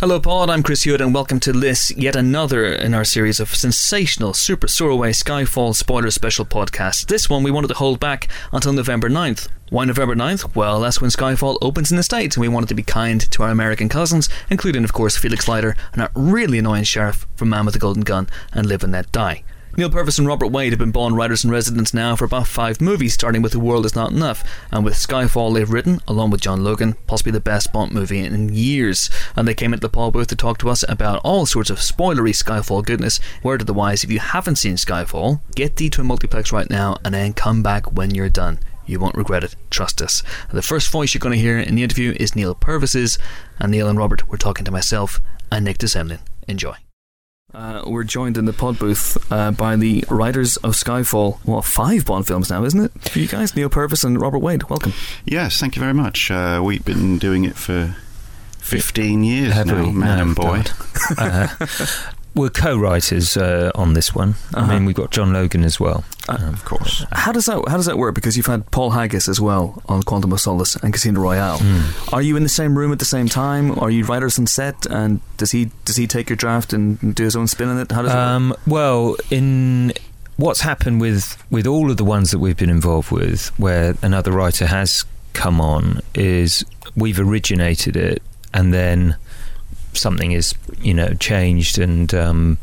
Hello Pod, I'm Chris Hewitt and welcome to this, yet another in our series of sensational Super Soaraway Skyfall spoiler special podcasts. This one we wanted to hold back until November 9th. Why November 9th? Well, that's when Skyfall opens in the States and we wanted to be kind to our American cousins, including of course Felix Leiter and that really annoying sheriff from Man with the Golden Gun and Live and Let Die. Neil Purvis and Robert Wade have been Bond writers in residence now for about 5 movies, starting with The World Is Not Enough, and with Skyfall they've written, along with John Logan, possibly the best Bond movie in years. And they came into the Paul booth to talk to us about all sorts of spoilery Skyfall goodness. Word of the wise, if you haven't seen Skyfall, get thee to a multiplex right now and then come back when you're done. You won't regret it, trust us. And the first voice you're going to hear in the interview is Neil Purvis's, and Neil and Robert were talking to myself and Nick DeSemlin. Enjoy. We're joined in the pod booth by the writers of Skyfall. Well, 5 Bond films now, isn't it? For you guys, Neil Purvis and Robert Wade. Welcome. Yes, thank you very much. We've been doing it for 15 years now, man and boy. We're co-writers on this one. I mean, we've got John Logan as well. Of course. How does that work? Because you've had Paul Haggis as well on Quantum of Solace and Casino Royale. Are you in the same room at the same time? Are you writers on set? And does he take your draft and do his own spin on it? How does it work? Well, in what's happened with all of the ones that we've been involved with, where another writer has come on, is we've originated it, and then something is, changed. And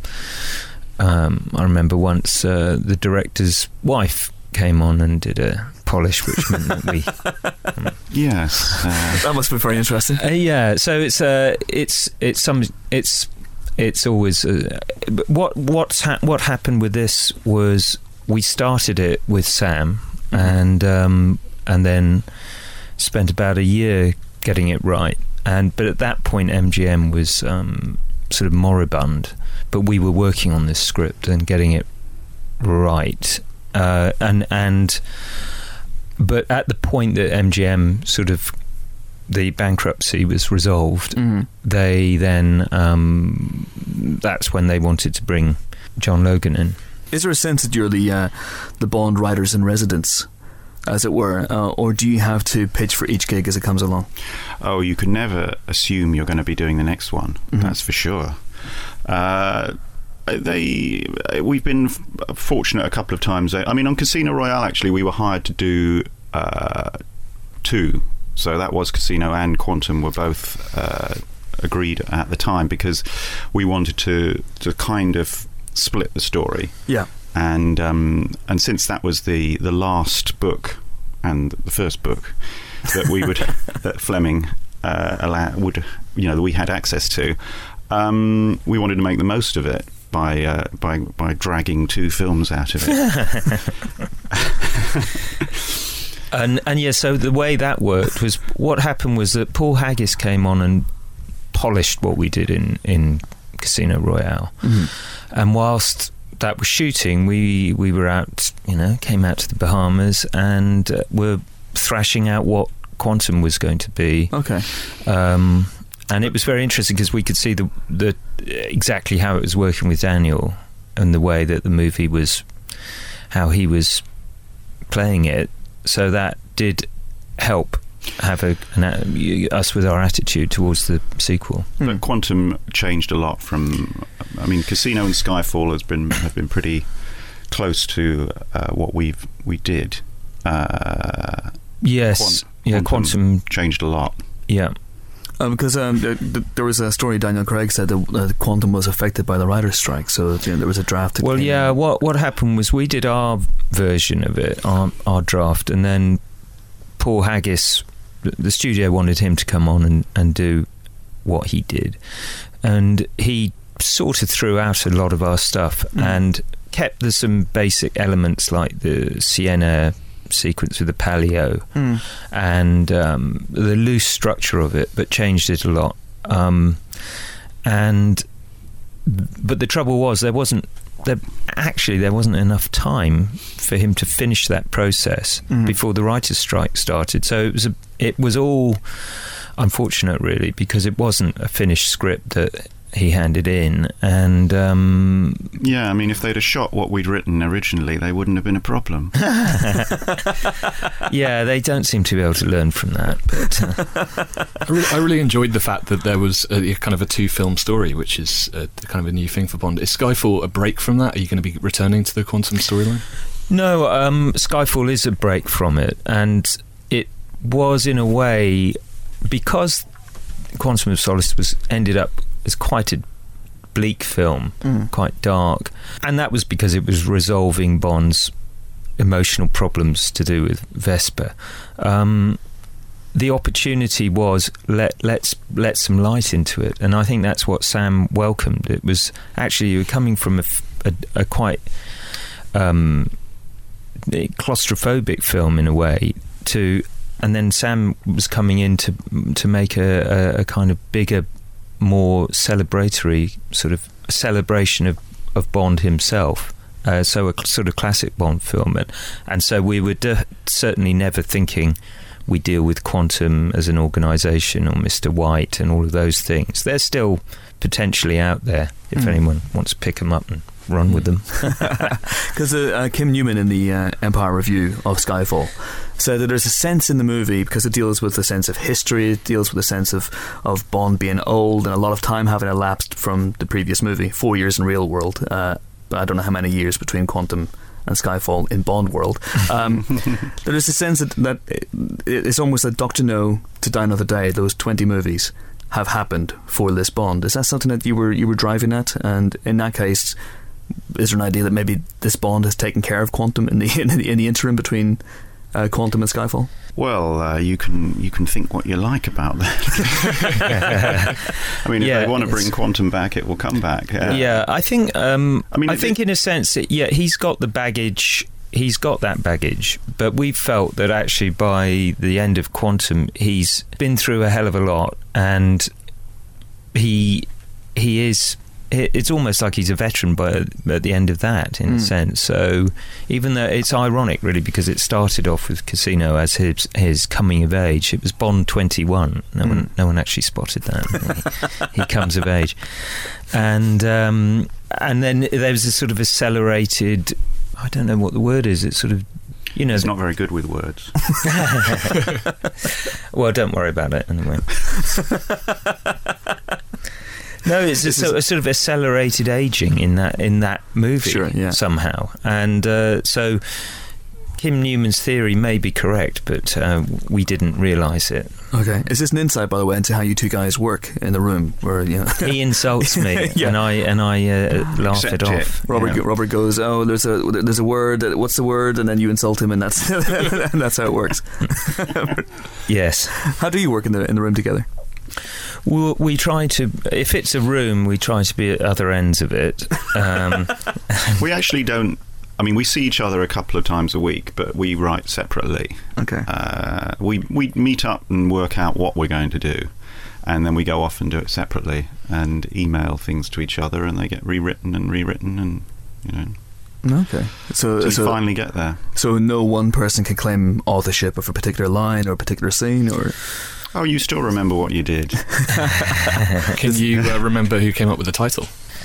I remember once the director's wife came on and did a polish, which meant that we yes, that must be very interesting. Yeah, so it's always what happened with this was we started it with Sam, and then spent about a year getting it right. But at that point, MGM was sort of moribund. But we were working on this script and getting it right. But at the point that MGM sort of the bankruptcy was resolved, they then that's when they wanted to bring John Logan in. Is there a sense that you're the Bond writers in residence, as it were, or do you have to pitch for each gig as it comes along? Oh, you can never assume you're going to be doing the next one. That's for sure. We've been fortunate a couple of times. I mean, on Casino Royale, actually, we were hired to do 2. So that was Casino and Quantum were both agreed at the time, because we wanted to kind of split the story. Yeah. And since that was the last book and the first book that we would that Fleming we had access to, we wanted to make the most of it by dragging 2 films out of it. and yeah, so the way that worked was, what happened was that Paul Haggis came on and polished what we did in Casino Royale, and whilst that was shooting, we were out, came out to the Bahamas and were thrashing out what Quantum was going to be. Okay. And it was very interesting because we could see the exactly how it was working with Daniel and the way that the movie was, how he was playing it. So that did help have us with our attitude towards the sequel. But Quantum changed a lot from. I mean, Casino and Skyfall have been pretty close to what we did. Yes, Quantum changed a lot. Yeah. Because there was a story Daniel Craig said that Quantum was affected by the writer's strike, so there was a draft. What happened was we did our version of it, our draft, and then Paul Haggis, the studio wanted him to come on and do what he did, and he sort of threw out a lot of our stuff and kept some basic elements like the Sienna sequence with the paleo and the loose structure of it, but changed it a lot. But the trouble was there wasn't enough time for him to finish that process before the writer's strike started. So it was all unfortunate, really, because it wasn't a finished script that he handed in, and yeah, I mean, if they'd have shot what we'd written originally, they wouldn't have been a problem. yeah, they don't seem to be able to learn from that. But I really enjoyed the fact that there was a kind of a 2-film story, which is kind of a new thing for Bond. Is Skyfall a break from that? Are you going to be returning to the Quantum storyline? No, Skyfall is a break from it, and it was, in a way, because Quantum of Solace ended up as quite a bleak film, quite dark, and that was because it was resolving Bond's emotional problems to do with Vesper. The opportunity was let's let some light into it, and I think that's what Sam welcomed. It was actually, you were coming from a quite claustrophobic film in a way, and then Sam was coming in to make a kind of bigger, more celebratory sort of celebration of Bond himself. So a sort of classic Bond film, and so we were certainly never thinking we deal with Quantum as an organisation or Mr. White and all of those things. They're still potentially out there if anyone wants to pick them up and run with them. Because Kim Newman in the Empire Review of Skyfall said that there's a sense in the movie, because it deals with a sense of history, it deals with a sense of Bond being old and a lot of time having elapsed from the previous movie, 4 years in real world, I don't know how many years between Quantum and Skyfall in Bond world. There is a sense that it's almost like Dr. No to Die Another Day, those 20 movies have happened for this Bond. Is that something that you were driving at? And in that case, is there an idea that maybe this Bond has taken care of Quantum in the interim between Quantum and Skyfall? Well, you can think what you like about that. I mean, if they want to bring Quantum back, it will come back. Yeah, I think. I think in a sense, he's got the baggage. He's got that baggage, but we felt that actually by the end of Quantum, he's been through a hell of a lot, and he is. It's almost like he's a veteran at the end of that, in a sense. So even though it's ironic, really, because it started off with Casino as his coming of age. It was Bond 21. No one actually spotted that. He comes of age, and then there was a sort of accelerated. I don't know what the word is. It's sort of, He's not very good with words. Well, don't worry about it anyway. No, it's a sort of accelerated aging in that movie, sure, yeah. Somehow, and so Kim Newman's theory may be correct, but we didn't realise it. Okay, is this an insight, by the way, into how you two guys work in the room? Where he insults me, and I laugh it off. Robert goes, "Oh, there's a word. What's the word?" And then you insult him, and that's and that's how it works. Yes. How do you work in the room together? Well, we try to, if it's a room, we try to be at other ends of it. We actually don't. I mean, we see each other a couple of times a week, but we write separately. Okay. We meet up and work out what we're going to do, and then we go off and do it separately and email things to each other, and they get rewritten, and Okay. So you finally get there. So no one person can claim authorship of a particular line or a particular scene, or. Oh, you still remember what you did. Can you remember who came up with the title?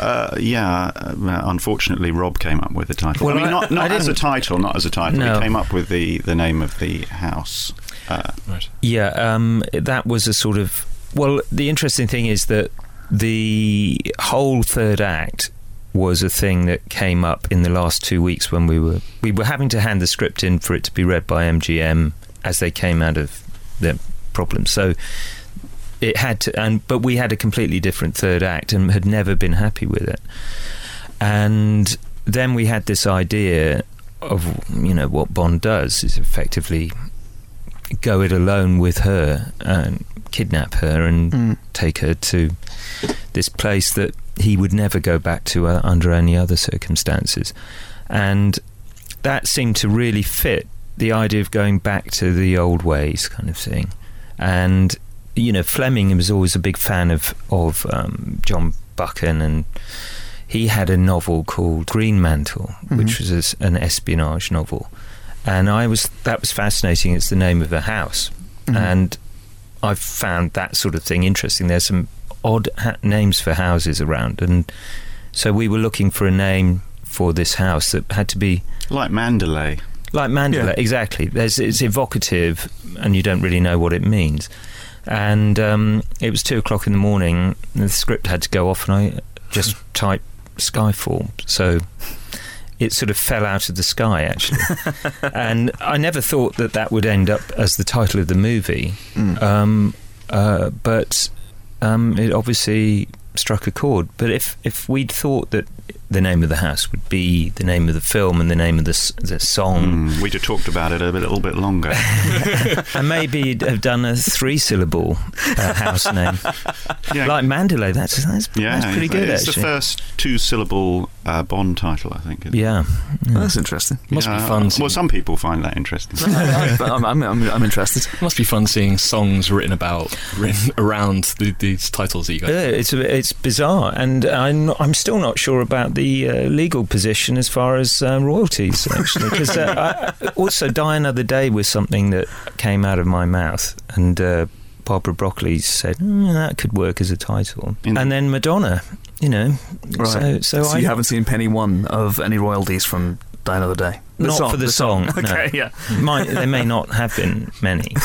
Unfortunately, Rob came up with the title. Well, I mean, not as a title. No. He came up with the name of the house. Right. Yeah, that was a sort of... Well, the interesting thing is that the whole third act was a thing that came up in the last 2 weeks when we were having to hand the script in for it to be read by MGM as they came out of the problem. So it had to, but we had a completely different third act and had never been happy with it. And then we had this idea of, what Bond does is effectively go it alone with her and kidnap her and take her to this place that he would never go back to under any other circumstances. And that seemed to really fit the idea of going back to the old ways kind of thing. And Fleming was always a big fan of John Buchan, and he had a novel called Green Mantle, which was an espionage novel, and that was fascinating. It's the name of a house, and I've found that sort of thing interesting. There's some odd names for houses around, and so we were looking for a name for this house that had to be like Mandalay. Like Mandalay, exactly. It's evocative, and you don't really know what it means. And it was 2:00 in the morning, and the script had to go off, and I just typed Skyfall. So it sort of fell out of the sky, actually. And I never thought that would end up as the title of the movie. But it obviously struck a chord. But if we'd thought that the name of the house would be the name of the film and the name of the song, we'd have talked about it a little bit longer. And maybe have done a 3-syllable house name. Like Mandalay. That's pretty good, it's actually. The first 2-syllable Bond title, I think. Yeah. That's interesting. Must be fun. Well, some people find that interesting. I'm interested. It must be fun seeing songs written around these titles that you guys. It's bizarre, and I'm still not sure about the legal position as far as royalties, actually, because also Die Another Day was something that came out of my mouth, and Barbara Broccoli said that could work as a title, and then Madonna, Right. So you haven't seen penny one of any royalties from Die Another Day? Not for the song. Okay, no. yeah. There may not have been many.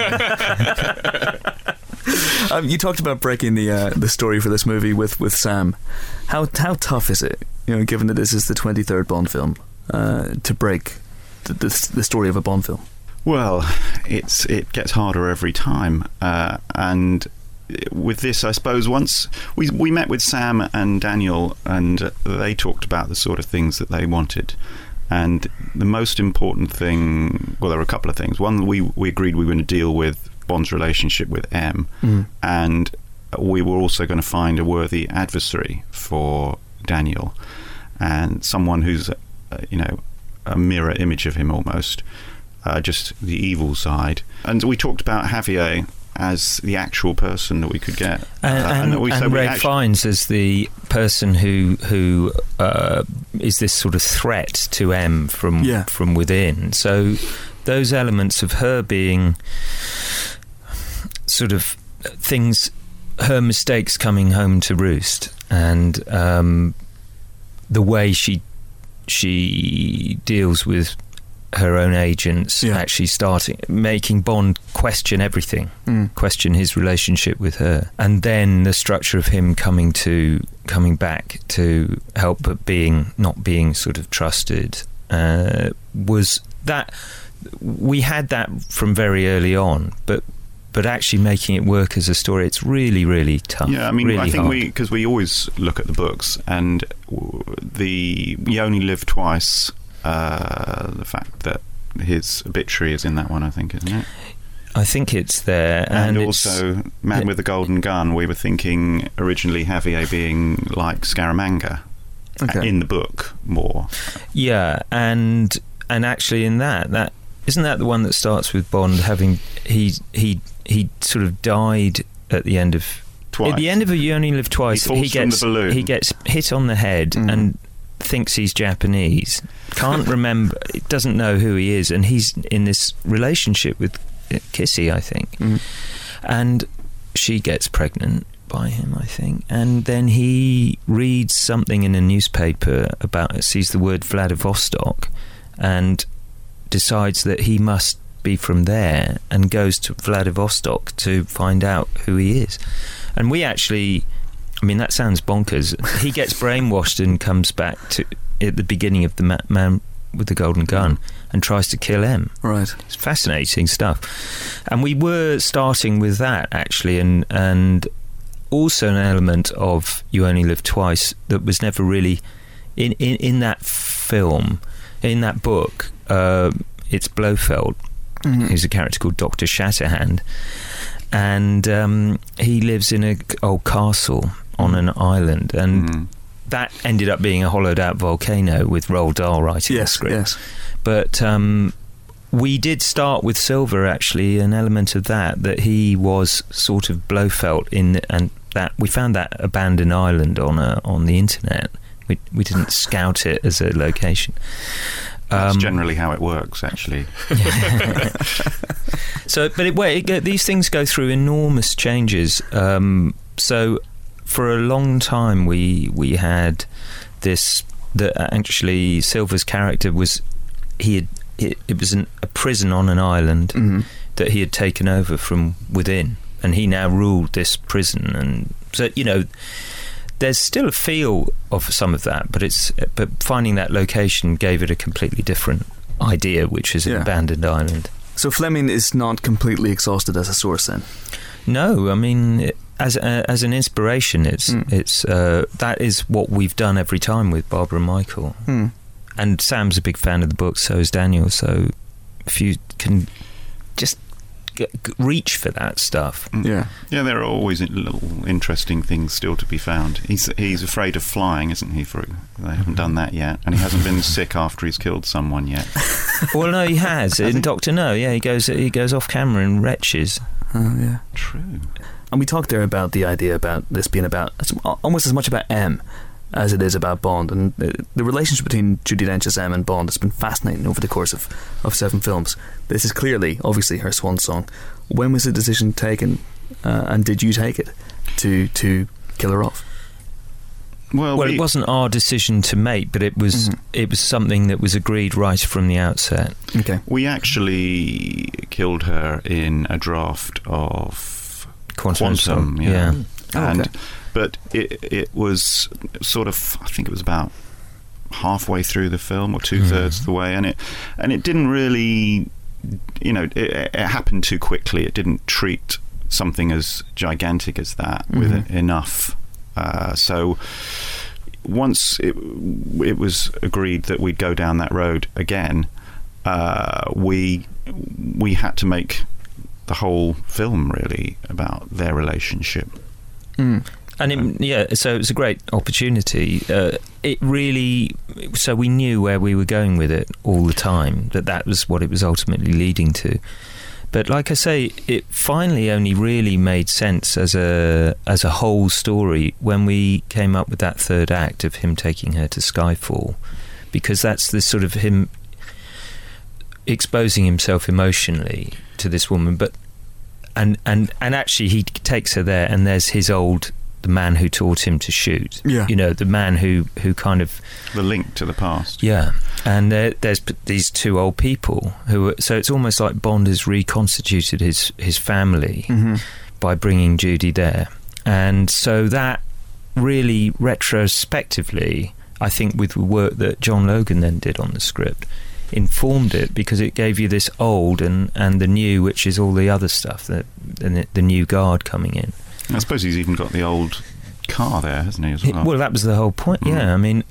You talked about breaking the story for this movie with Sam. How tough is it, given that this is the 23rd Bond film, to break the story of a Bond film? Well, it gets harder every time, and with this, I suppose, once we met with Sam and Daniel, and they talked about the sort of things that they wanted. And the most important thing, well, there were a couple of things. One, we agreed we were going to deal with Bond's relationship with M, and we were also going to find a worthy adversary for Daniel, and someone who's a mirror image of him almost, just the evil side. And we talked about Javier as the actual person that we could get, and Ray Fiennes as the person who is this sort of threat to M from within. So those elements of her being sort of things, her mistakes coming home to roost, and the way she deals with her own agents, actually making Bond question everything, question his relationship with her, and then the structure of him coming back to help, but not being sort of trusted, was that we had that from very early on, but actually making it work as a story, it's really, really tough. Yeah, I mean, really I think hard. because we always look at the books, and You Only Live Twice. The fact that his obituary is in that one, I think, isn't it? I think it's there. And also Man with the Golden Gun, we were thinking originally Javier being like Scaramanga in the book more. Yeah, and actually in that isn't that the one that starts with Bond having he sort of died at the end of Twice. At the end of You Only Live Twice. He falls from the balloon. He gets hit on the head and thinks he's Japanese. Can't remember. Doesn't know who he is, and he's in this relationship with Kissy, I think, and she gets pregnant by him, I think, and then he reads something in a newspaper sees the word Vladivostok, and decides that he must be from there, and goes to Vladivostok to find out who he is. And we actually, I mean, that sounds bonkers. He gets brainwashed and comes back to at the beginning of the Man with the Golden Gun and tries to kill M. Right. It's fascinating stuff. And we were starting with that, actually, and also an element of You Only Live Twice that was never really in that film, in that book. It's Blofeld, who's a character called Dr. Shatterhand, and he lives in an old castle on an island, and that ended up being a hollowed out volcano with Roald Dahl writing the script. Yes. But we did start with Silver, actually, an element of that he was sort of Blofeld and that we found that abandoned island on the internet. We didn't scout it as a location. That's generally how it works, actually. So, but these things go through enormous changes. So for a long time we had this, that actually Silver's character was, it was a prison on an island that he had taken over from within, and he now ruled this prison. And so, you know, there's still a feel of some of that, but finding that location gave it a completely different idea, which is an abandoned island. So Fleming is not completely exhausted as a source then? No, I mean, as an inspiration, it's that is what we've done every time with Barbara and Michael. And Sam's a big fan of the book, so is Daniel. So if you can just reach for that stuff. Yeah, there are always little interesting things still to be found. He's afraid of flying, isn't he? They haven't done that yet, and he hasn't been sick after he's killed someone yet. Well, no, he has. In Dr. No, he goes off camera and retches. Oh, yeah, true. And we talked there about the idea about this being about almost as much about M as it is about Bond, and the relationship between Judi Dench's M and Bond has been fascinating over the course of 7 films. This is clearly, obviously, her swan song. When was the decision taken, and did you take it to kill her off? Well, it wasn't our decision to make, but it was something that was agreed right from the outset. Okay, we actually killed her in a draft of Quantum, yeah. And but it was sort of, I think it was about halfway through the film, or 2/3 of the way, and it didn't really, you know, it happened too quickly. It didn't treat something as gigantic as that with enough. So once it was agreed that we'd go down that road again, we had to make the whole film really about their relationship. And so it was a great opportunity. It really, so we knew where we were going with it all the time, that was what it was ultimately leading to. But like I say, it finally only really made sense as a whole story when we came up with that 3rd act of him taking her to Skyfall, because that's the sort of him exposing himself emotionally to this woman, but and actually he takes her there, and there's the man who taught him to shoot. Yeah. You know, the man who kind of... The link to the past. Yeah. And there's these 2 old people so it's almost like Bond has reconstituted his family by bringing Judi there. And so that really retrospectively, I think with the work that John Logan then did on the script, informed it, because it gave you this old and the new, which is all the other stuff, the new guard coming in. I suppose he's even got the old car there, hasn't he, as well? Well, that was the whole point, yeah. I mean,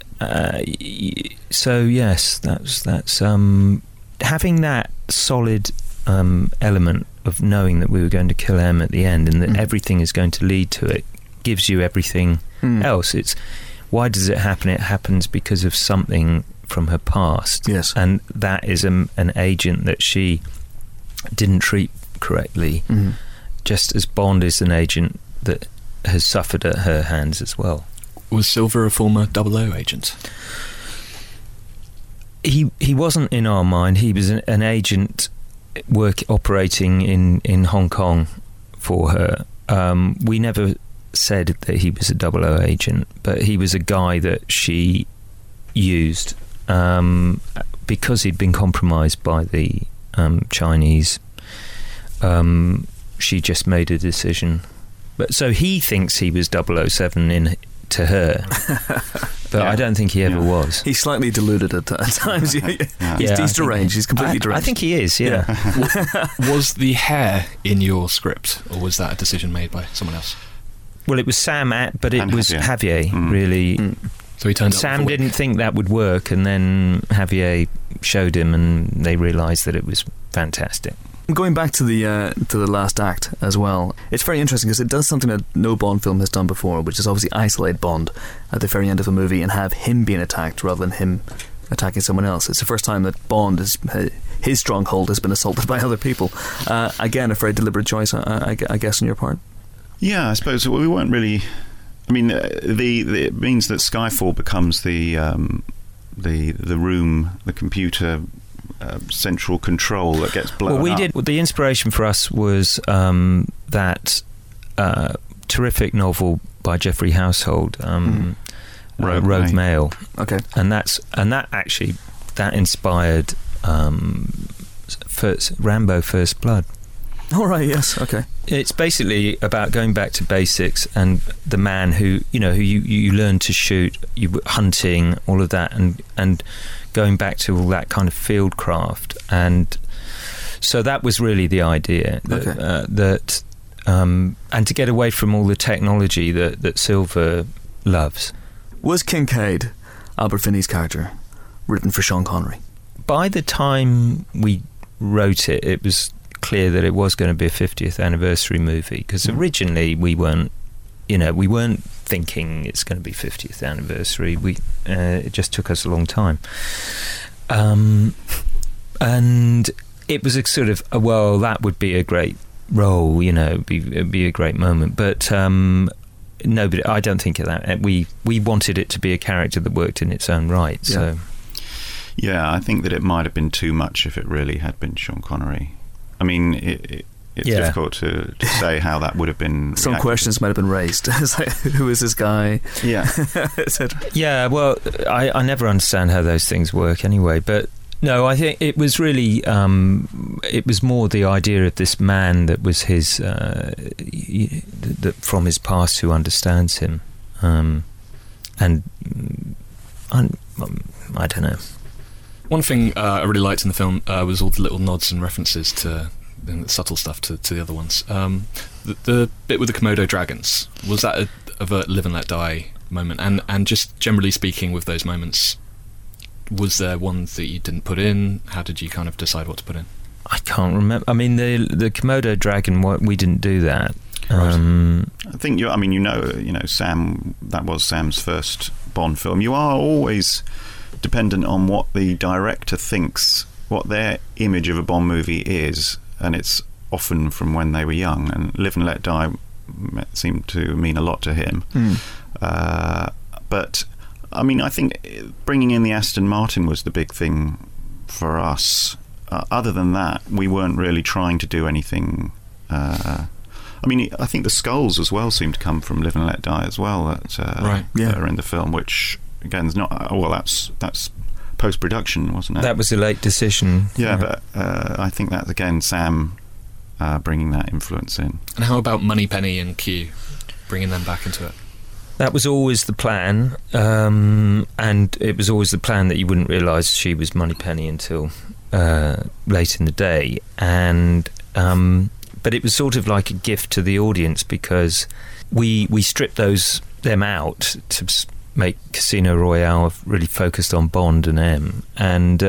so yes, that's having that solid element of knowing that we were going to kill M at the end, and that everything is going to lead to it, gives you everything else. It's, why does it happen? It happens because of something from her past. Yes. And that is an agent that she didn't treat correctly, just as Bond is an agent that has suffered at her hands as well. Was Silver a former 00 agent? He wasn't in our mind. He was an agent operating in Hong Kong for her. We never said that he was a 00 agent, but he was a guy that she used because he'd been compromised by the Chinese. She just made a decision. But so he thinks he was 007 to her, but I don't think he ever was. He's slightly deluded at times. He's deranged. He's completely deranged. I think he is, yeah. Was the hair in your script, or was that a decision made by someone else? Well, it was Sam, but it was Javier, really. So he turned up. Sam didn't think that would work, and then Javier showed him, and they realised that it was fantastic. Going back to the last act as well, it's very interesting because it does something that no Bond film has done before, which is obviously isolate Bond at the very end of a movie and have him being attacked rather than him attacking someone else. It's the first time that Bond his stronghold has been assaulted by other people. Again, a very deliberate choice, I guess, on your part. Yeah, I suppose we weren't really. I mean, it means that Skyfall becomes the room, the computer. Central control that gets blown up. The inspiration for us was that terrific novel by Geoffrey Household, Rogue Mail. Okay. And that inspired Rambo First Blood. All right. Yes. Okay. It's basically about going back to basics and the man who you learn to shoot, hunting, all of that, and going back to all that kind of field craft. And so that was really the idea, that and to get away from all the technology that Silver loves. Was Kincaid, Albert Finney's character, written for Sean Connery? By the time we wrote it, it was clear that it was going to be a 50th anniversary movie, because originally we weren't thinking it's going to be 50th anniversary. It just took us a long time, and it was a sort of that would be a great role, it'd be a great moment, but nobody. I don't think of that. We wanted it to be a character that worked in its own right. So yeah, I think that it might have been too much if it really had been Sean Connery. I mean, it's difficult to say how that would have been. Some questions might have been raised. It's like, who is this guy? Yeah. Yeah, well, I never understand how those things work anyway. But no, I think it was really, it was more the idea of this man that was his, that from his past who understands him. And I don't know. One thing I really liked in the film was all the little nods and references to and subtle stuff to the other ones. The bit with the Komodo dragons, was that a Live and Let Die moment? And just generally speaking, with those moments, was there one that you didn't put in? How did you kind of decide what to put in? I can't remember. I mean, the Komodo dragon, we didn't do that. Right. I think Sam. That was Sam's first Bond film. You are always dependent on what the director thinks, what their image of a Bond movie is, and it's often from when they were young. And Live and Let Die seemed to mean a lot to him. But I mean, I think bringing in the Aston Martin was the big thing for us. Other than that, we weren't really trying to do anything. I mean, I think the skulls as well seem to come from Live and Let Die as well. That are in the film, which again is not. That's post-production, wasn't it? That was a late decision. Yeah, but I think that's again Sam bringing that influence in. And how about Moneypenny and Q, bringing them back into it? That was always the plan, and it was always the plan that you wouldn't realise she was Moneypenny until late in the day. And but it was sort of like a gift to the audience, because we stripped them out to make Casino Royale really focused on Bond and M, and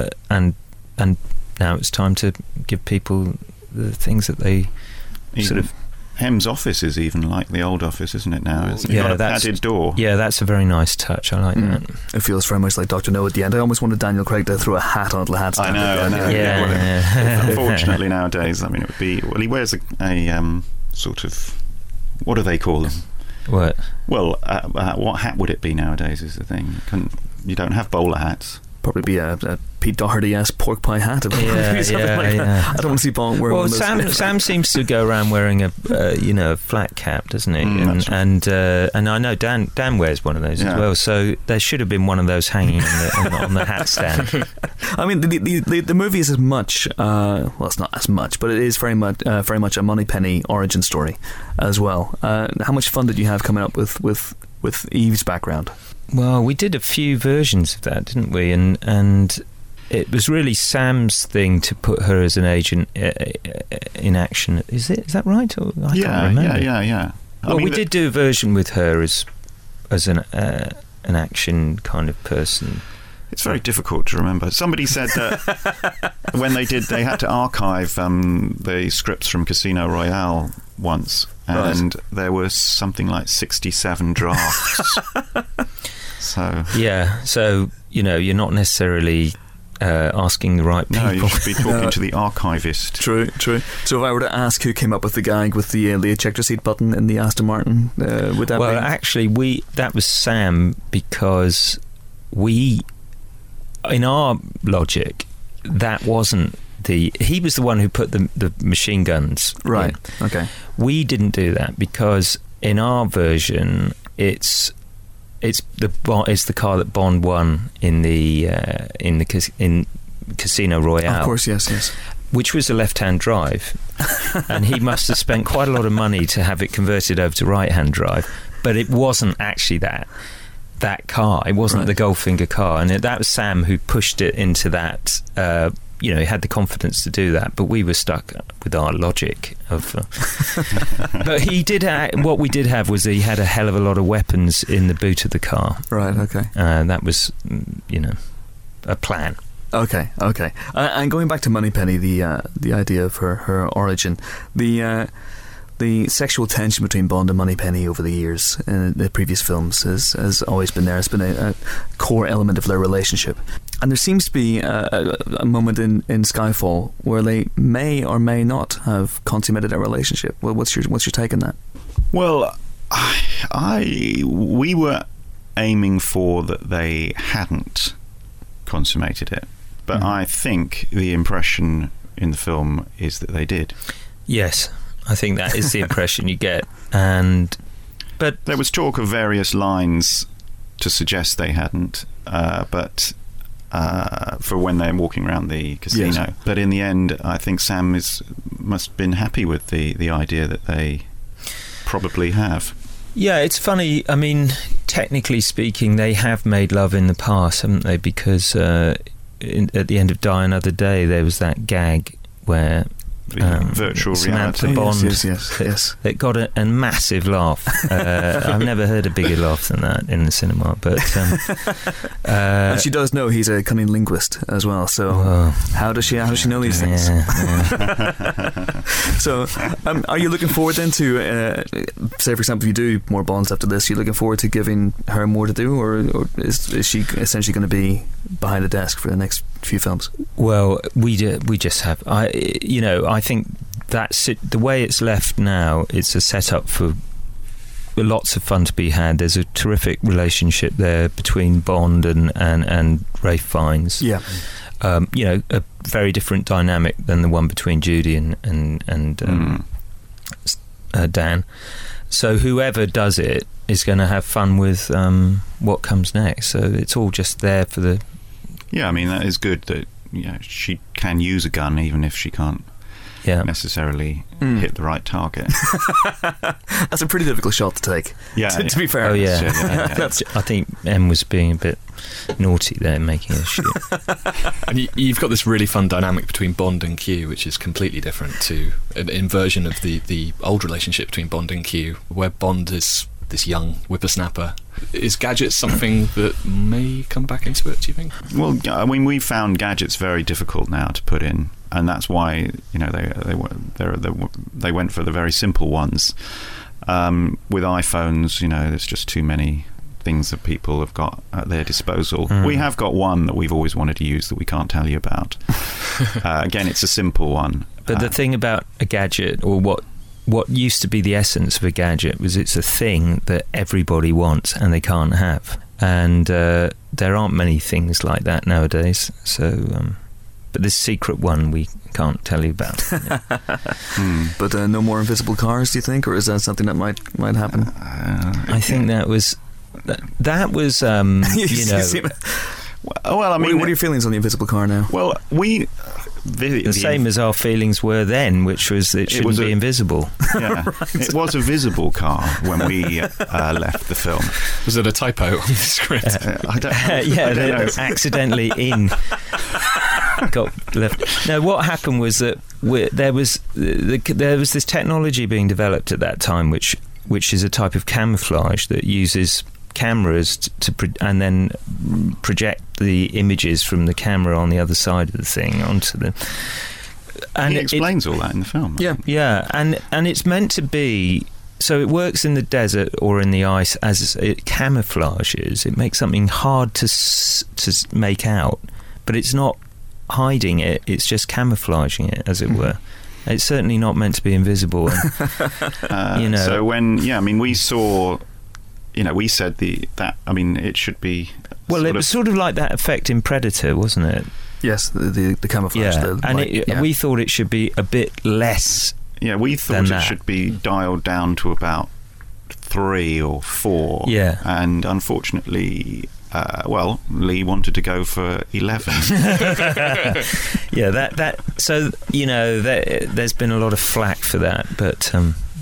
now it's time to give people the things that they sort of. M's office is even like the old office, isn't it now? It's got a padded door. Yeah, that's a very nice touch. I like that. It feels very much like Dr. No at the end. I almost wanted Daniel Craig to throw a hat onto the hat stand. I know. Yeah. Unfortunately, nowadays, I mean, it would be. Well, he wears a sort of. What do they call them? What? Well, what hat would it be nowadays? Is the thing. You don't have bowler hats. Probably be a Pete Doherty-esque pork pie hat. Yeah. I don't want to see Bond wearing one of those. Sam seems to go around wearing a flat cap, doesn't he? And I know Dan wears one of those as well. So there should have been one of those hanging on the hat stand. I mean, the movie is as much. Well, it's not as much, but it is very much a Moneypenny origin story as well. How much fun did you have coming up with Eve's background? Well, we did a few versions of that, didn't we? And it was really Sam's thing to put her as an agent in action. Is that right? Or I can't remember. Yeah. Well, we did do a version with her as an action kind of person. It's very difficult to remember. Somebody said that when they had to archive the scripts from Casino Royale once, and there was something like 67 drafts. So you're not necessarily asking the right people. No, you should be talking to the archivist. True. So if I were to ask who came up with the gag with the ejector seat button in the Aston Martin, would that be? Well, actually, that was Sam, because in our logic, that wasn't he was the one who put the machine guns right in. Okay, we didn't do that because in our version, it's the car that Bond won in Casino Royale. Of course, yes. Which was a left-hand drive, and he must have spent quite a lot of money to have it converted over to right-hand drive. But it wasn't actually that car. It wasn't the Goldfinger car, and that was Sam who pushed it into that. He had the confidence to do that, but we were stuck with our logic of. But he did. What we did have was he had a hell of a lot of weapons in the boot of the car. Right. Okay. That was, a plan. Okay. And going back to Moneypenny, the idea of her origin, the sexual tension between Bond and Moneypenny over the years in the previous films has always been there. It's been a core element of their relationship. And there seems to be a moment in Skyfall where they may or may not have consummated their relationship. Well, what's your take on that? Well, we were aiming for that they hadn't consummated it. But I think the impression in the film is that they did. Yes, I think that is the impression you get. But there was talk of various lines to suggest they hadn't, but for when they're walking around the casino. Yes. But in the end, I think Sam must have been happy with the idea that they probably have. Yeah, it's funny. I mean, technically speaking, they have made love in the past, haven't they? Because at the end of Die Another Day, there was that gag where virtual Samantha reality. Bond, yes. It got a massive laugh. I've never heard a bigger laugh than that in the cinema. But and she does know he's a cunning linguist as well. So how does she know these things? Yeah. So, are you looking forward then to, say, for example, if you do more Bonds after this, are you looking forward to giving her more to do, or is she essentially going to be behind the desk for the next few films? Well, we just have. I think that's it. The way it's left now, it's a setup for lots of fun to be had. There's a terrific relationship there between Bond and Ralph Fiennes. Yeah. A very different dynamic than the one between Judy and Dan. So whoever does it is going to have fun with what comes next. So it's all just there for the. Yeah, I mean, that is good that she can use a gun even if she can't necessarily hit the right target. That's a pretty difficult shot to take. Yeah, to be fair. Oh yeah, I think M was being a bit naughty there, making a shoot. And you've got this really fun dynamic between Bond and Q, which is completely different to an inversion of the old relationship between Bond and Q, where Bond is this young whippersnapper. Is Gadget something that may come back into it, do you think? Well, I mean, we found Gadgets very difficult now to put in, and that's why they went for the very simple ones. With iPhones, there's just too many things that people have got at their disposal. We have got one that we've always wanted to use that we can't tell you about. Again, it's a simple one. But the thing about a gadget, or what used to be the essence of a gadget, was it's a thing that everybody wants and they can't have. And there aren't many things like that nowadays. So, but this secret one we can't tell you about. But no more invisible cars, do you think, or is that something that might happen? I think that was. Well, I mean, what are your feelings on the invisible car now? Well, the same as our feelings were then, which was it shouldn't be invisible. Yeah, right. It was a visible car when we left the film. Was it a typo on the script? I don't know. Accidentally got left. No, what happened was that there was this technology being developed at that time, which is a type of camouflage that uses cameras and then project the images from the camera on the other side of the thing onto the. And he explains all that in the film. Yeah, and it's meant to be. So it works in the desert or in the ice as it camouflages. It makes something hard to make out, but it's not hiding it. It's just camouflaging it, as it were. It's certainly not meant to be invisible. And, So we saw. We said it should be. Well, it was sort of like that effect in Predator, wasn't it? Yes, the camouflage. Yeah, we thought it should be a bit less. Yeah, we thought it should be dialed down to about 3 or 4. Yeah. And unfortunately, Lee wanted to go for 11. Yeah, so, there's been a lot of flack for that, but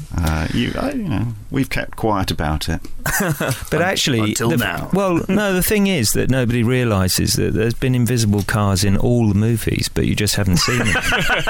we've kept quiet about it. But actually, until now. Well, no, the thing is that nobody realises that there's been invisible cars in all the movies, but you just haven't seen them.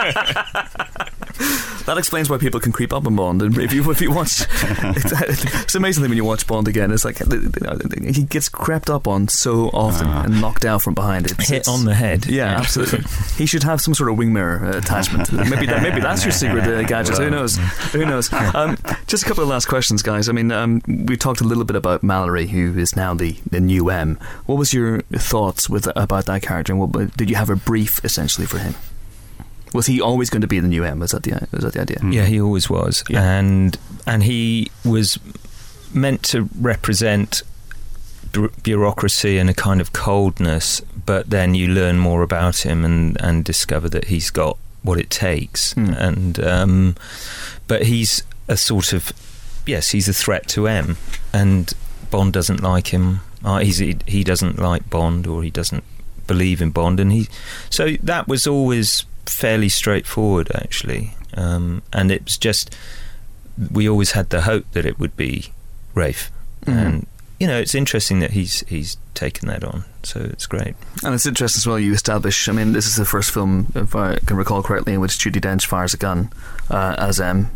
That explains why people can creep up on Bond. And if you watch, it's amazing when you watch Bond again. It's like he gets crept up on so often and knocked out from behind. Hit on the head. Yeah, absolutely. He should have some sort of wing mirror attachment. Maybe that's your secret gadget. Who knows? Just a couple of last questions, guys. I mean, we talked a little bit about Mallory, who is now the new M. What was your thoughts about that character? And did you have a brief essentially for him? Was he always going to be the new M? Was that the idea? Yeah, he always was. Yeah. And he was meant to represent bureaucracy and a kind of coldness, but then you learn more about him and discover that he's got what it takes. And but he's a sort of, yes, he's a threat to M, and Bond doesn't like him. He doesn't like Bond, or he doesn't believe in Bond, and so that was always fairly straightforward, actually. And it's just, we always had the hope that it would be Rafe. And it's interesting that he's taken that on, so it's great. And it's interesting as well, you establish, I mean, this is the first film, if I can recall correctly, in which Judi Dench fires a gun as M.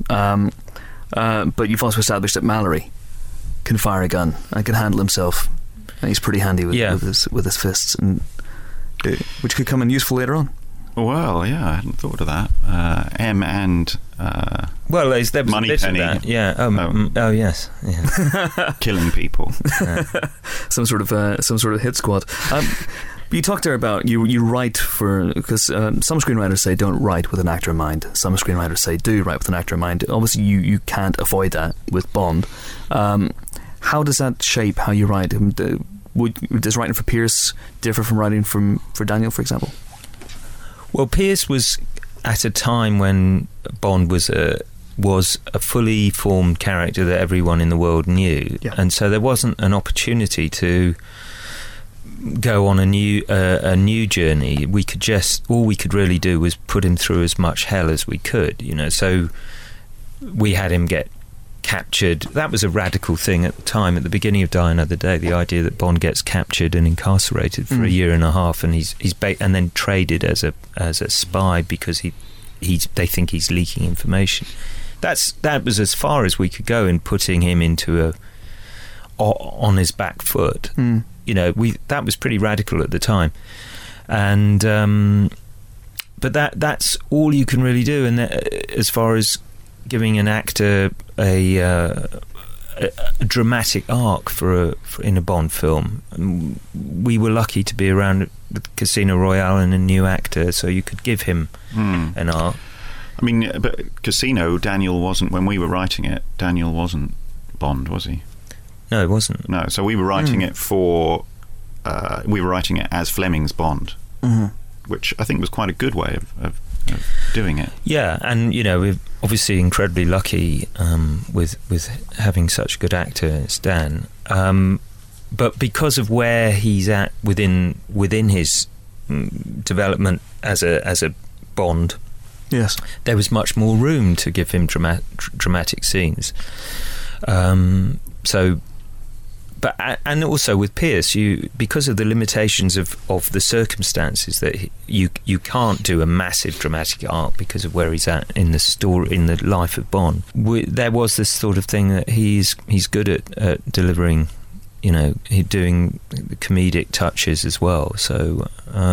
But you've also established that Mallory can fire a gun and can handle himself, and he's pretty handy with his fists, and which could come in useful later on. Well, yeah, I hadn't thought of that. M and well, there was Moneypenny. A bit of that. Yeah. Oh, yes. Yeah. Killing people. Some sort of hit squad. You talked there about you write because some screenwriters say don't write with an actor in mind. Some screenwriters say do write with an actor in mind. Obviously, you can't avoid that with Bond. How does that shape how you write? Does writing for Pierce differ from writing for Daniel, for example? Well, Pierce was at a time when Bond was a fully formed character that everyone in the world knew, and so there wasn't an opportunity to go on a new journey. All we could really do was put him through as much hell as we could, So we had him get captured. That was a radical thing at the time, at the beginning of Die Another Day, the idea that Bond gets captured and incarcerated for a year and a half, and and then traded as a spy because they think he's leaking information. That was as far as we could go in putting him into on his back foot. That was pretty radical at the time, and but that's all you can really do. And as far as giving an actor a dramatic arc in a Bond film, we were lucky to be around with Casino Royale and a new actor, so you could give him an arc. I mean, but Casino, Daniel wasn't, when we were writing it, Daniel wasn't Bond, was he? No, it wasn't. No, so we were writing it we were writing it as Fleming's Bond, which I think was quite a good way of doing it. Yeah, and we're obviously incredibly lucky with having such a good actor as Dan. But because of where he's at within his development as a Bond, yes, there was much more room to give him dramatic scenes. And also with Pierce, because of the limitations of the circumstances, that you can't do a massive dramatic arc because of where he's at in the story, in the life of Bond. There was this sort of thing that he's good at delivering, doing the comedic touches as well. So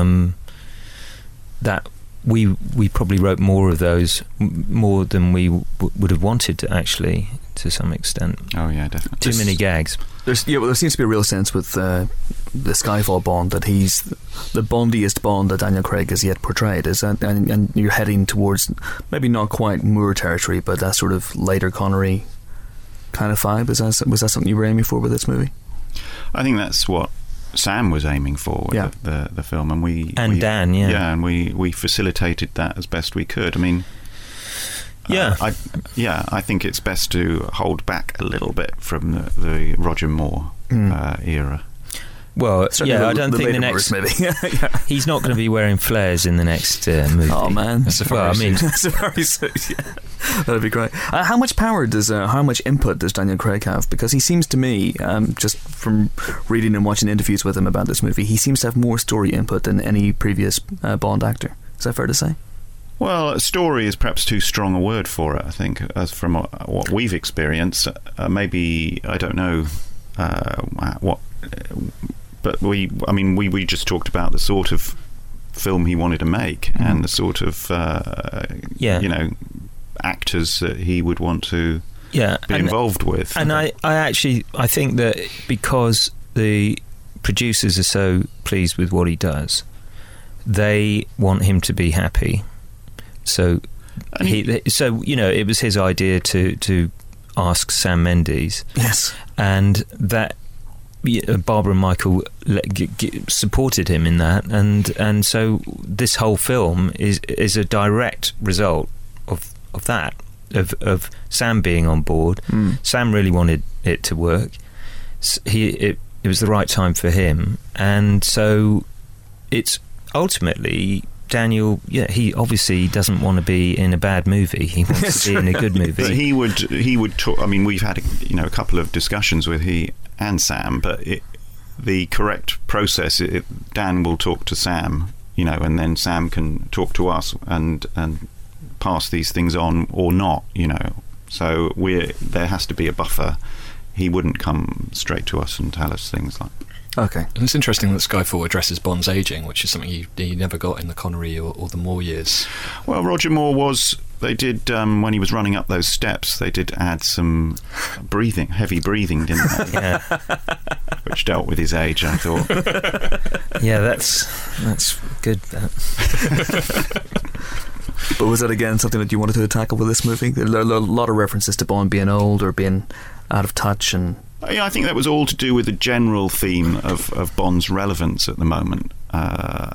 that we probably wrote more of those, more than we would have wanted to, actually, to some extent. Oh yeah, definitely. Too many gags. There seems to be a real sense with the Skyfall Bond that he's the Bondiest Bond that Daniel Craig has yet portrayed. Is that, and you're heading towards maybe not quite Moore territory, but that sort of later Connery kind of vibe. Was that something you were aiming for with this movie? I think that's what Sam was aiming for with the film, and Dan, and we facilitated that as best we could. I mean, Yeah. I think it's best to hold back a little bit from the Roger Moore era. Well, Certainly I don't think the next. maybe. He's not going to be wearing flares in the next movie. Oh man, Well, I mean, Safari suit. Yeah, that'd be great. How much input does Daniel Craig have? Because he seems to me, just from reading and watching interviews with him about this movie, he seems to have more story input than any previous Bond actor. Is that fair to say? Well, story is perhaps too strong a word for it, I think, as from what we've experienced. Maybe, I don't know what... But we just talked about the sort of film he wanted to make and the sort of actors that he would want to be involved with. And I think that because the producers are so pleased with what he does, they want him to be happy. So it was his idea to ask Sam Mendes. Yes, and that. Barbara and Michael supported him in that, and so this whole film is a direct result of that, of Sam being on board. Sam really wanted it to work. It was the right time for him, and so it's ultimately Daniel. Yeah, he obviously doesn't want to be in a bad movie. He wants to be in a good movie. But he would talk. I mean, we've had a couple of discussions with he and Sam, but the correct process, Dan will talk to Sam, and then Sam can talk to us and pass these things on or not, So there has to be a buffer. He wouldn't come straight to us and tell us things like. Okay. And it's interesting that Skyfall addresses Bond's ageing, which is something he never got in the Connery or the Moore years. Well, Roger Moore they did, when he was running up those steps, they did add some heavy breathing, didn't they? Yeah. Which dealt with his age, I thought. Yeah, that's good. But was that again something that you wanted to tackle with this movie? There are a lot of references to Bond being old or being out of touch, and yeah, I think that was all to do with the general theme of Bond's relevance at the moment, so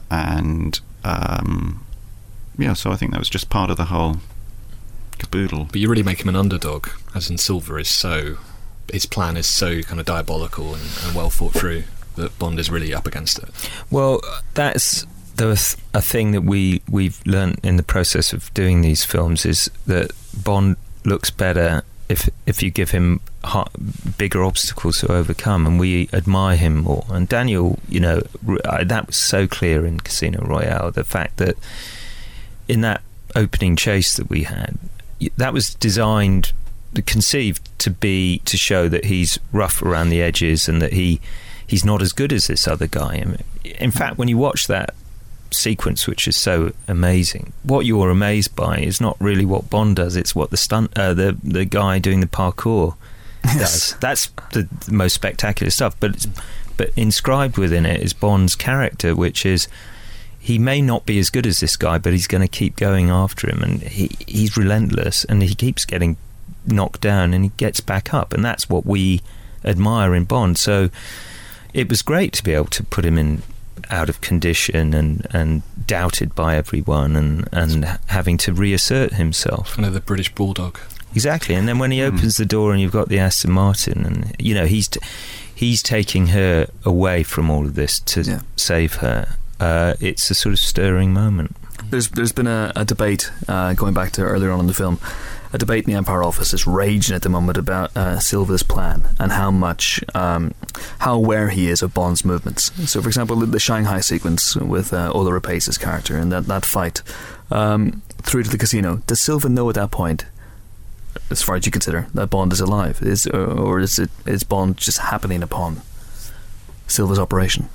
I think that was just part of the whole caboodle. But you really make him an underdog, as in Silver is his plan is so kind of diabolical and well thought through that Bond is really up against it. Well, that's a thing that we've learnt in the process of doing these films, is that Bond looks better if you give him bigger obstacles to overcome, and we admire him more. And Daniel, that was so clear in Casino Royale, the fact that in that opening chase that we had, that was conceived to show that he's rough around the edges and that he's not as good as this other guy. In fact, when you watch that sequence, which is so amazing, what you're amazed by is not really what Bond does, it's what the guy doing the parkour does. That's the most spectacular stuff, but inscribed within it is Bond's character, which is he may not be as good as this guy, but he's going to keep going after him, and he's relentless, and he keeps getting knocked down and he gets back up, and that's what we admire in Bond. So it was great to be able to put him in out of condition and doubted by everyone and having to reassert himself. Kind of the British bulldog. Exactly. And then when he opens the door and you've got the Aston Martin, and he's taking her away from all of this to save her. It's a sort of stirring moment. There's been a debate going back to earlier on in the film. A debate in the Empire Office is raging at the moment about Silva's plan and how aware he is of Bond's movements. So, for example, the Shanghai sequence with Ola Rapace's character and that fight through to the casino. Does Silva know at that point, as far as you consider, that Bond is alive? Is Bond just happening upon Silva's operation?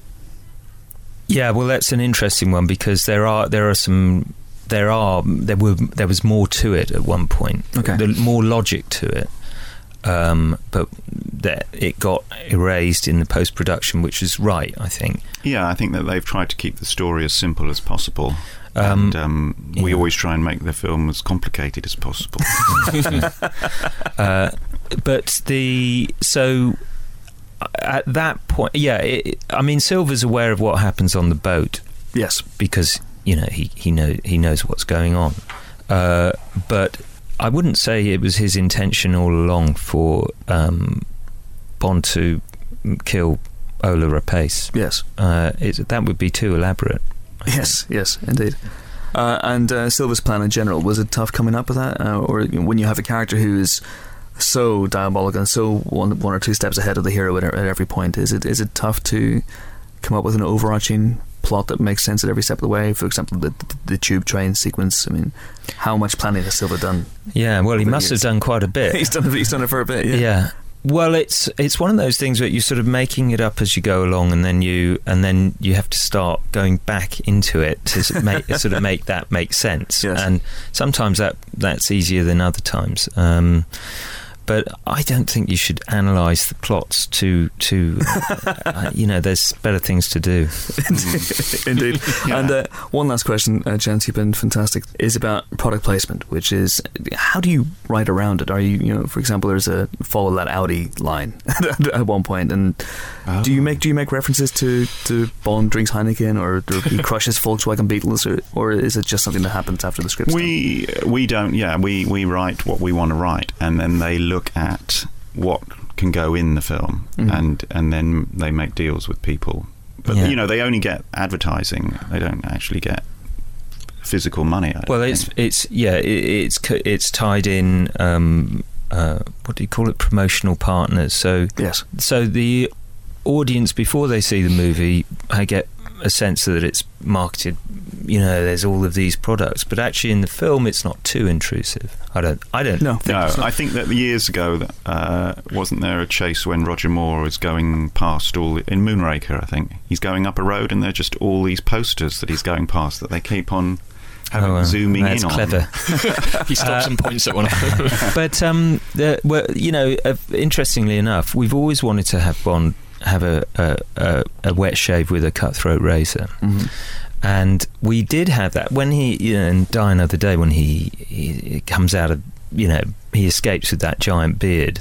Yeah, well, that's an interesting one, because there was more to it at one point. Okay. More logic to it, but it got erased in the post-production, which is right, I think. Yeah, I think that they've tried to keep the story as simple as possible. We always try and make the film as complicated as possible. At that point, Silva's aware of what happens on the boat. Yes, because he knows what's going on. But I wouldn't say it was his intention all along for Bond to kill Ola Rapace. Yes. That would be too elaborate. Yes, indeed. And Silva's plan in general, was it tough coming up with that? Or when you have a character who is so diabolical and so one or two steps ahead of the hero at every point, is it tough to come up with an overarching plot that makes sense at every step of the way? For example, the tube train sequence. I mean, how much planning has Silva done? Yeah, well, he must have done quite a bit. He's done it for a bit. Yeah. Well, it's one of those things where you're sort of making it up as you go along, and then you have to start going back into it to make that make sense. Yes. And sometimes that's easier than other times. But I don't think you should analyse the plots to there's better things to do. Indeed. Yeah. And one last question, Gents, you've been fantastic, is about product placement, which is, how do you write around it? Are you for example, there's a follow that Audi line at one point, and do you make references to Bond drinks Heineken, or he crushes Volkswagen Beetles, or is it just something that happens after the script's done? We don't. Yeah, we write what we want to write, and then they look at what can go in the film, and then they make deals with people. But they only get advertising; they don't actually get physical money. Well, it's tied in. What do you call it? Promotional partners. So yes. So the audience, before they see the movie, I get a sense that it's marketed. There's all of these products, but actually in the film it's not too intrusive. I don't know. I think that years ago wasn't there a chase when Roger Moore was going past in Moonraker, I think he's going up a road and there are just all these posters that he's going past that they keep on zooming in on. That's clever. He stops and points at one of them. But interestingly enough, we've always wanted to have Bond have a wet shave with a cutthroat razor. Mm-hmm. And we did have that when he, in Die Another Day, when he comes out of, he escapes with that giant beard.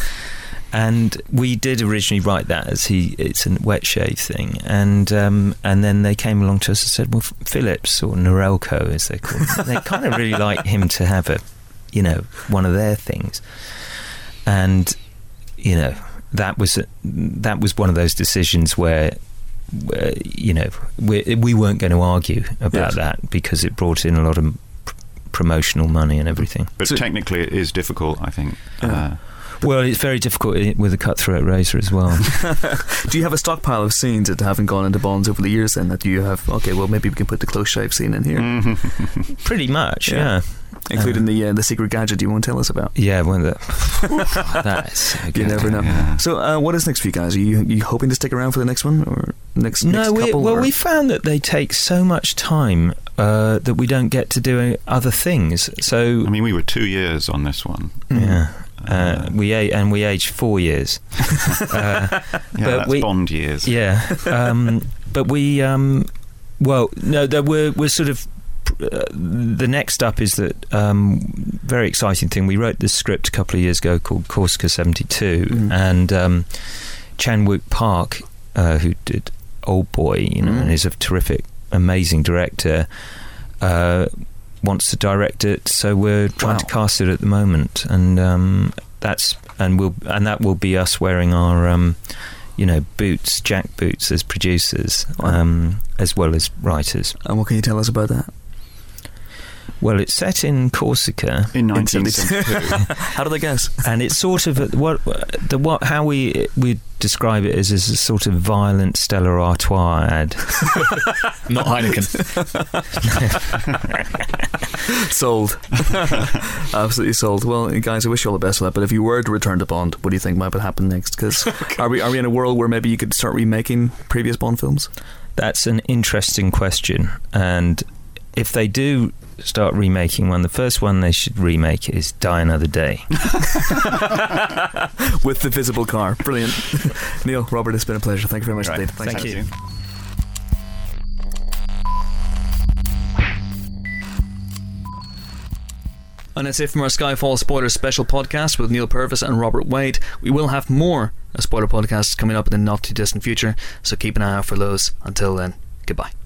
And we did originally write that as it's a wet shave thing. And then they came along to us and said, well, Philips, or Norelco, as they call it, they kind of really like him to have one of their things. And, that was one of those decisions where we weren't going to argue about that, because it brought in a lot of promotional money and everything. But technically it is difficult, I think. Well, it's very difficult with a cutthroat razor as well. Do you have a stockpile of scenes that haven't gone into Bonds over the years then, that you have, okay, well, maybe we can put the close shave scene in here? Pretty much, yeah. Including the secret gadget you won't tell us about. Yeah, that's so good. You never know. Yeah. So what is next for you guys? Are you hoping to stick around for the next one, or next couple? Well, we found that they take so much time that we don't get to do other things. So I mean, we were 2 years on this one. Yeah. We aged 4 years. That's Bond years. Yeah. But we we're sort of the next up is that very exciting thing. We wrote this script a couple of years ago called Corsica 72, and Chan-wook Park, who did Old Boy, and is a terrific, amazing director, wants to direct it. So we're trying to cast it at the moment, and that will be us wearing our boots, jack boots, as producers, as well as writers. And what can you tell us about that? Well, it's set in Corsica in 1972. How do they guess? And it's sort of how we describe it is as a sort of violent Stella Artois ad. Not Heineken. Sold. Absolutely sold. Well, guys, I wish you all the best for that. But if you were to return to Bond, what do you think might happen next? Because are we in a world where maybe you could start remaking previous Bond films? That's an interesting question. And if they do start remaking one, the first one they should remake is Die Another Day. With the visible car. Brilliant. Neil, Robert, it's been a pleasure. Thank you very much indeed. Thank you. And that's it from our Skyfall Spoilers special podcast with Neil Purvis and Robert Wade. We will have more spoiler podcasts coming up in the not too distant future, so keep an eye out for those. Until then, goodbye.